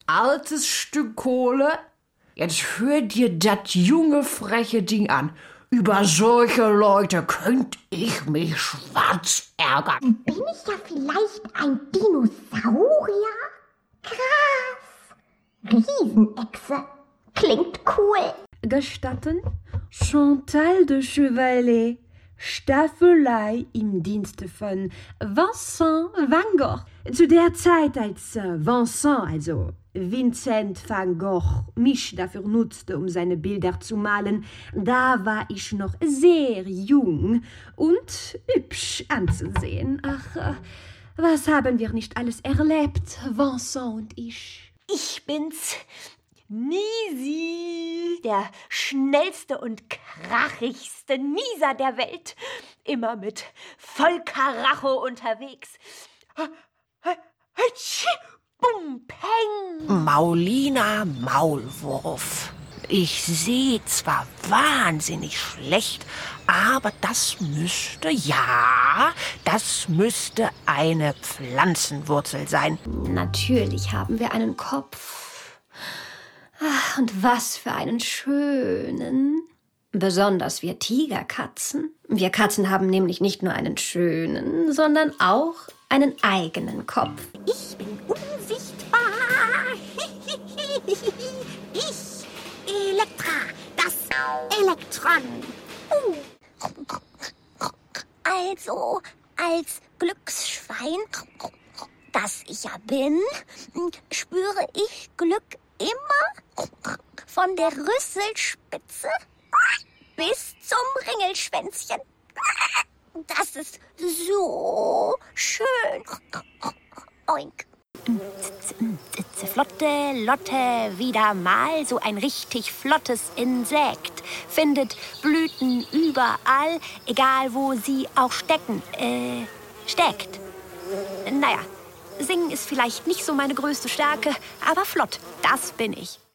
altes Stück Kohle. Jetzt hör dir das junge, freche Ding an. Über solche Leute könnt ich mich schwarz ärgern. Bin ich ja vielleicht ein Dinosaurier? Krass. Riesenechse. Klingt cool. Gestatten? Chantal de Chevalet, Staffelei im Dienste von Vincent van Gogh. Zu der Zeit, als Vincent, also Vincent van Gogh, mich dafür nutzte, um seine Bilder zu malen, da war ich noch sehr jung und hübsch anzusehen. Ach, was haben wir nicht alles erlebt, Vincent und ich? Ich bin's, Nisi, der schnellste und krachigste Nieser der Welt. Immer mit Vollkaracho unterwegs. Bum, peng. Maulina Maulwurf. Ich sehe zwar wahnsinnig schlecht, aber das müsste eine Pflanzenwurzel sein. Natürlich haben wir einen Kopf. Ach, und was für einen schönen. Besonders wir Tigerkatzen. Wir Katzen haben nämlich nicht nur einen schönen, sondern auch einen eigenen Kopf. Ich bin unsichtbar. Ich, Elektra, das Elektron. Also, als Glücksschwein, das ich ja bin, spüre ich Glück immer von der Rüsselspitze bis zum Ringelschwänzchen. Das ist so schön. Oink. Flotte Lotte, wieder mal so ein richtig flottes Insekt. Findet Blüten überall, egal wo sie auch steckt. Naja, singen ist vielleicht nicht so meine größte Stärke, aber flott, das bin ich.